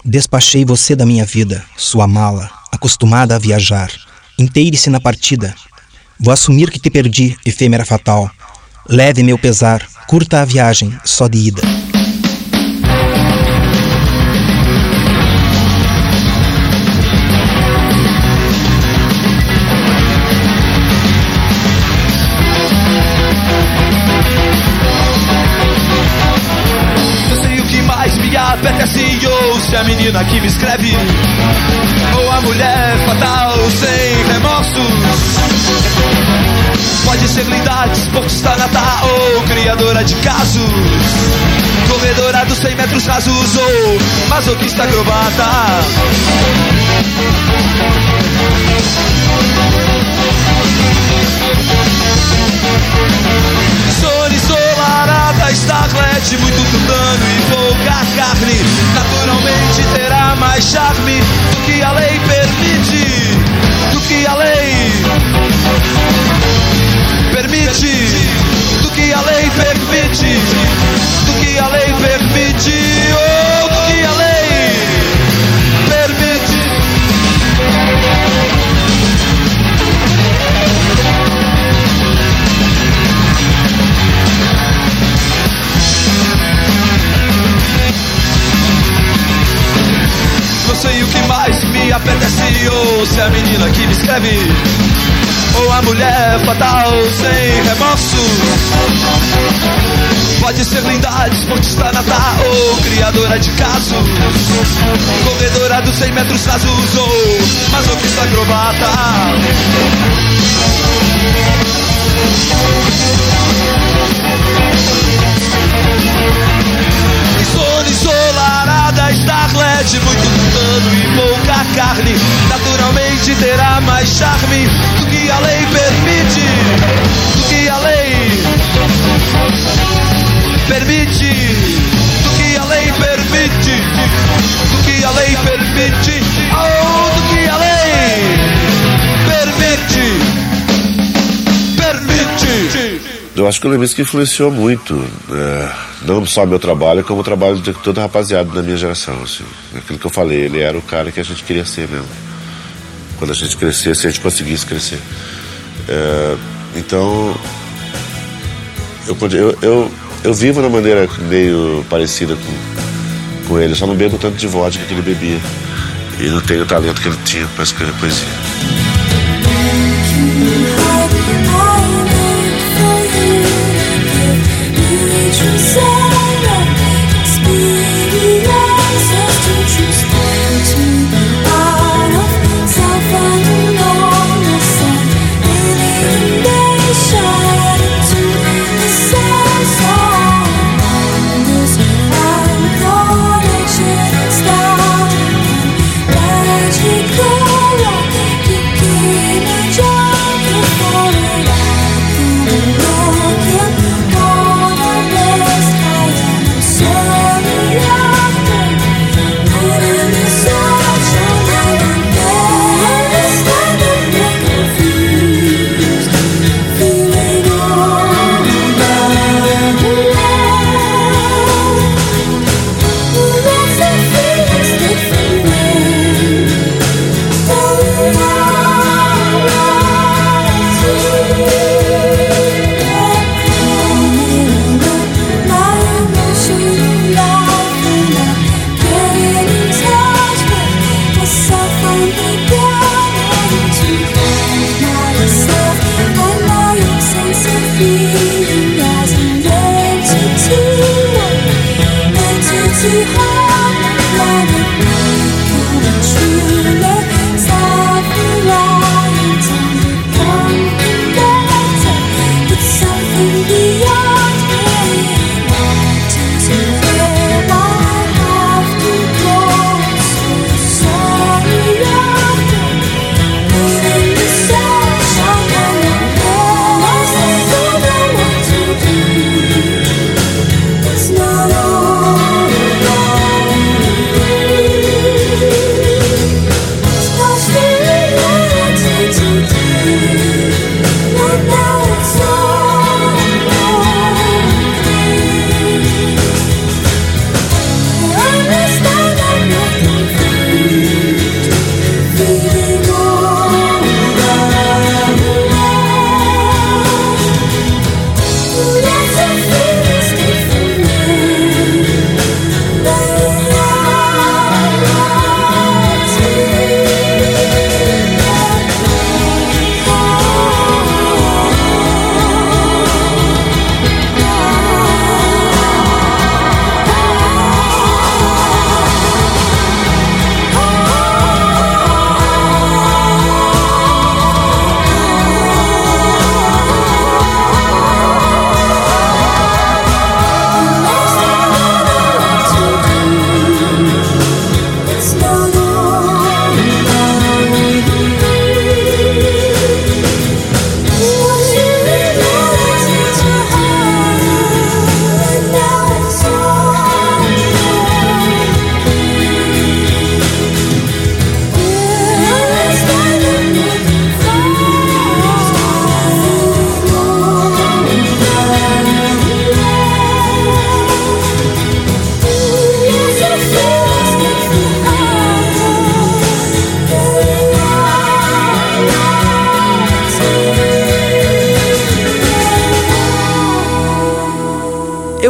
Despachei você da minha vida, sua mala, acostumada a viajar. Inteire-se na partida. Vou assumir que te perdi, efêmera fatal. Leve meu pesar, curta a viagem, só de ida. Apetece ou se a menina que me escreve, ou a mulher fatal sem remorsos. Pode ser linda, desportista nata ou criadora de casos, corredora dos 100 metros rasos ou masoquista acrobata. Sônia ensolarada, Starlet, muito tutano e pouca carne. Naturalmente terá mais charme do que a lei permite. Do que a lei permite. Do que a lei permite. Do que a lei permite. Oh, do que a lei permite. Não sei o que mais me apetece, ou se a menina que me escreve, ou a mulher fatal sem remorsos. Pode ser linda, desportista nata ou criadora de casos, corredora dos 100 metros rasos ou masoquista acrobata. Sônia ensolarada, Starlet, muito tutano e pouca carne. Naturalmente terá mais charme do que a lei permite. Do que a lei permite. Do que a lei permite. Do que a lei permite. Oh, do que a lei permite. Permite. Eu acho que o Leminski influenciou muito, não só meu trabalho, como o trabalho de toda a rapaziada da minha geração. Assim. Aquilo que eu falei, ele era o cara que a gente queria ser mesmo. Quando a gente crescesse, a gente conseguisse crescer. Então, eu vivo de uma maneira meio parecida com ele, só não bebo tanto de vodka que ele bebia. E não tenho o talento que ele tinha para escrever poesia.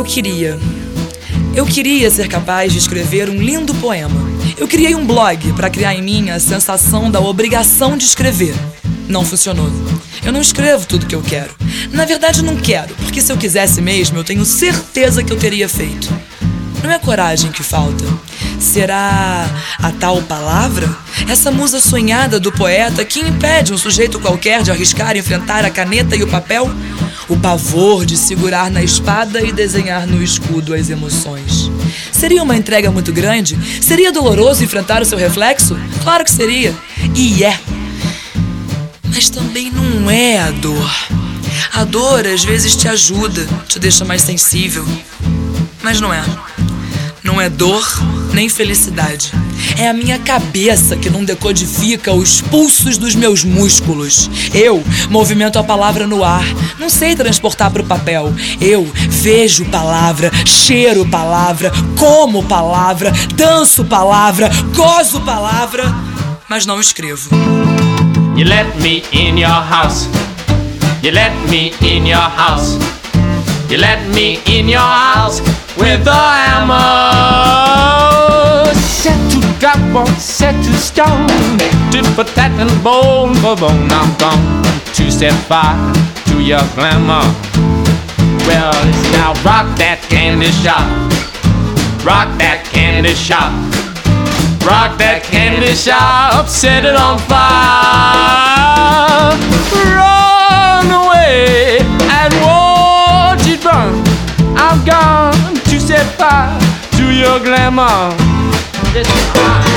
eu queria ser capaz de escrever um lindo poema. Eu criei um blog para criar em mim a sensação da obrigação de escrever. Não funcionou. Eu não escrevo tudo que eu quero. Na verdade, não quero, porque se eu quisesse mesmo, eu tenho certeza que eu teria feito. Não é coragem que falta. Será a tal palavra? Essa musa sonhada do poeta que impede um sujeito qualquer de arriscar enfrentar a caneta e o papel? O pavor de segurar na espada e desenhar no escudo as emoções. Seria uma entrega muito grande? Seria doloroso enfrentar o seu reflexo? Claro que seria. E é. Mas também não é a dor. A dor às vezes te ajuda, te deixa mais sensível. Mas não é. Não é dor nem felicidade. É a minha cabeça que não decodifica os pulsos dos meus músculos. Eu movimento a palavra no ar. Não sei transportar para o papel. Eu vejo palavra, cheiro palavra, como palavra, danço palavra, gozo palavra, mas não escrevo. You let me in your house. You let me in your house. You let me in your house with a hammer. Set to drop one, set to stone. Tit for tat and bone for bone. I'm gone to set fire to your glamour. Well, it's now rock that candy shop. Rock that candy shop. Rock that candy shop. Set it on fire. Run away and watch it burn. I'm gone to set fire to your glamour. This is fire.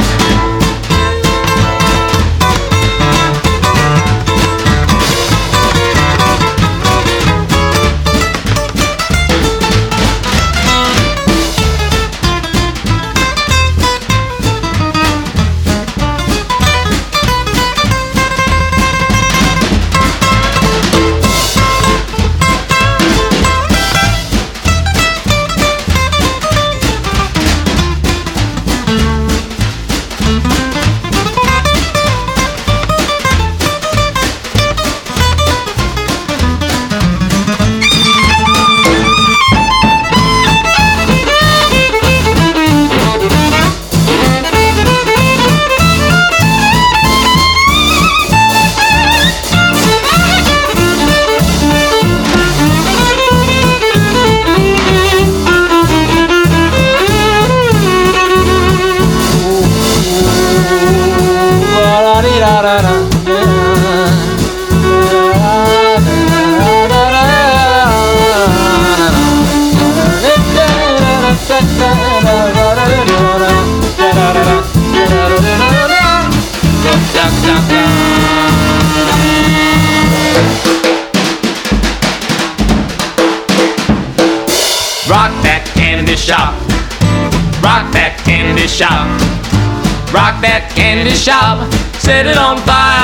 Rock that candy shop. Rock that candy shop. Rock that candy shop. Set it on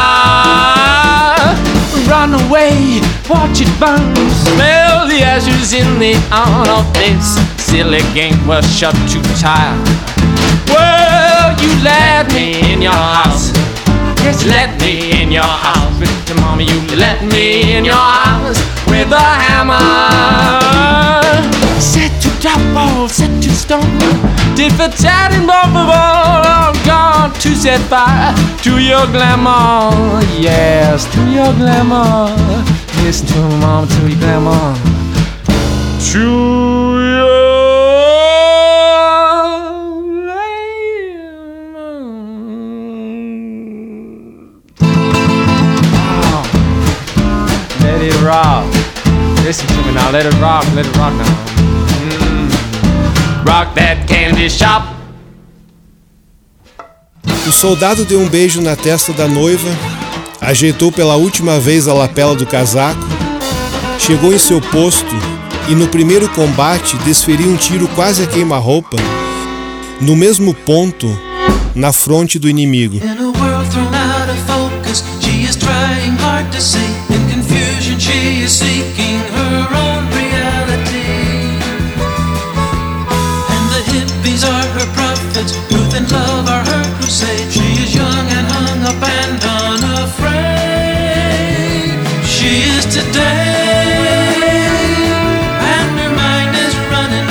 fire. Run away, watch it burn. Smell the ashes in the on of this silly game was shut too tight. Well, you let me in your house. Yes, let me in your house. With mommy, you let me in your house with a hammer. Set to drop ball, set to stone. Did for tat and ball for ball. I'm gone to set fire to your glamour. Yes, to your glamour. Yes, to mom, to your glamour. To your glamour. Let it rock. Listen to me now, let it rock now. Rock that candy shop. O soldado deu um beijo na testa da noiva, ajeitou pela última vez a lapela do casaco, chegou em seu posto e no primeiro combate desferiu um tiro quase a queima-roupa, no mesmo ponto, na fronte do inimigo. Truth and love are her crusade. She is young and hung up and unafraid. She is today, and her mind is running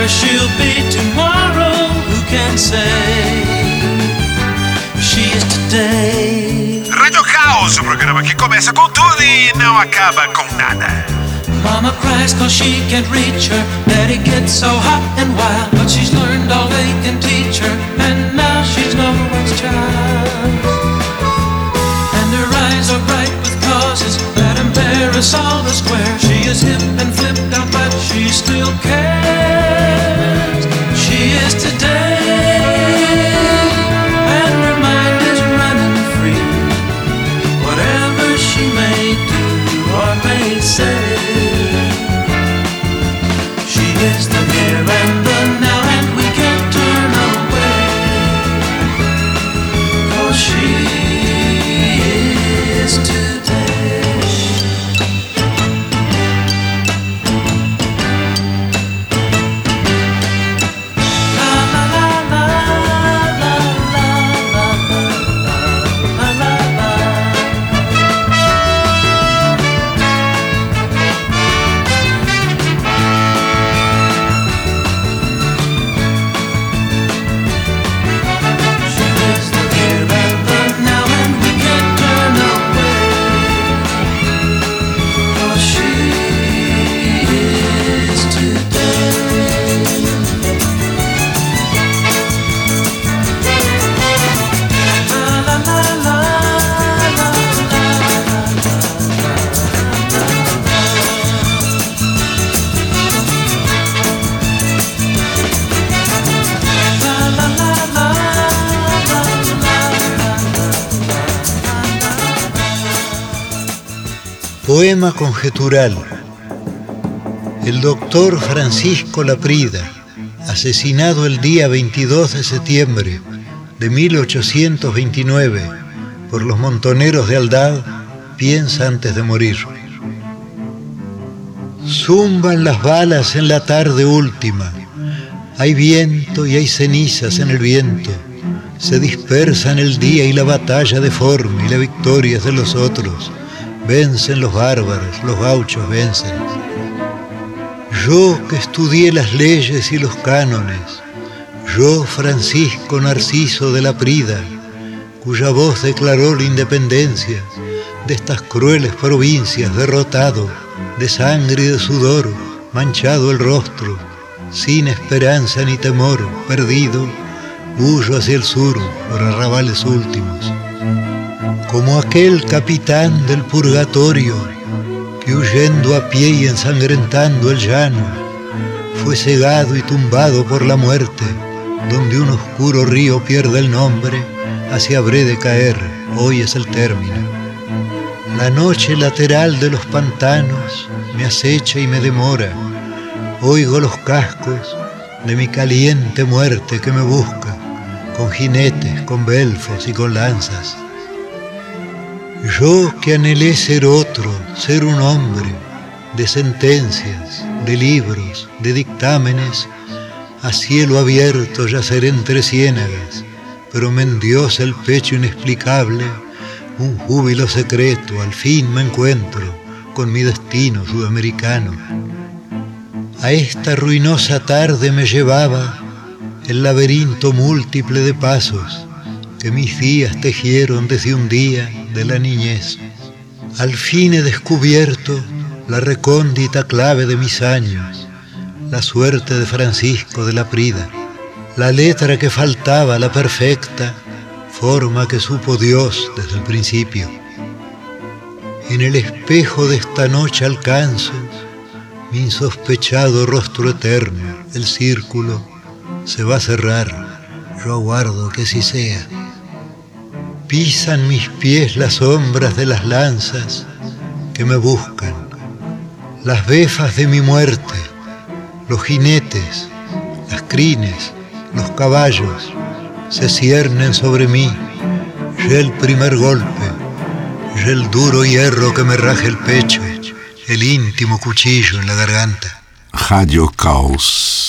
she'll be tomorrow, who can say? She is today. Radio Caos, o programa que começa com tudo e não acaba com nada. Mama cries cause she can't reach her. Daddy gets so hot and wild, but she's learned all they can teach her, and now she's no one's child. And her eyes are bright with causes that embarrass all the square. She is hip and flipped out, but she still cares. She is today, and her mind is running free. Whatever she may do or may say, she is the here and the now, and we can't turn away, 'cause she is today. La la la la la la la la la la. She is the here and the now, and we can't turn away, 'cause she is today. La la la la la Poema conjetural. El doctor Francisco Laprida, asesinado el día 22 de septiembre de 1829 por los montoneros de Aldab, piensa antes de morir. Zumban las balas en la tarde última, hay viento y hay cenizas en el viento, se dispersan el día y la batalla deforme y la victoria es de los otros. Vencen los bárbaros, los gauchos vencen. Yo que estudié las leyes y los cánones, yo Francisco Narciso de Laprida, cuya voz declaró la independencia de estas crueles provincias, derrotado, de sangre y de sudor, manchado el rostro, sin esperanza ni temor, perdido, huyo hacia el sur por arrabales últimos. Como aquel capitán del purgatorio que huyendo a pie y ensangrentando el llano fue cegado y tumbado por la muerte, donde un oscuro río pierde el nombre, así habré de caer, hoy es el término. La noche lateral de los pantanos me acecha y me demora, oigo los cascos de mi caliente muerte que me busca, con jinetes, con belfos y con lanzas. Yo que anhelé ser otro, ser un hombre, de sentencias, de libros, de dictámenes, a cielo abierto yaceré entre ciénagas, pero me endiosa el pecho inexplicable, un júbilo secreto, al fin me encuentro con mi destino sudamericano. A esta ruinosa tarde me llevaba el laberinto múltiple de pasos que mis días tejieron desde un día de la niñez. Al fin he descubierto la recóndita clave de mis años, la suerte de Francisco de Laprida, la letra que faltaba, la perfecta forma que supo Dios desde el principio. En el espejo de esta noche alcanzo mi insospechado rostro eterno, el círculo se va a cerrar, yo aguardo que así sea. Pisan mis pies las sombras de las lanzas que me buscan, las befas de mi muerte, los jinetes, las crines, los caballos se ciernen sobre mí, ya el primer golpe, ya el duro hierro que me raje el pecho, el íntimo cuchillo en la garganta. Radio Caos.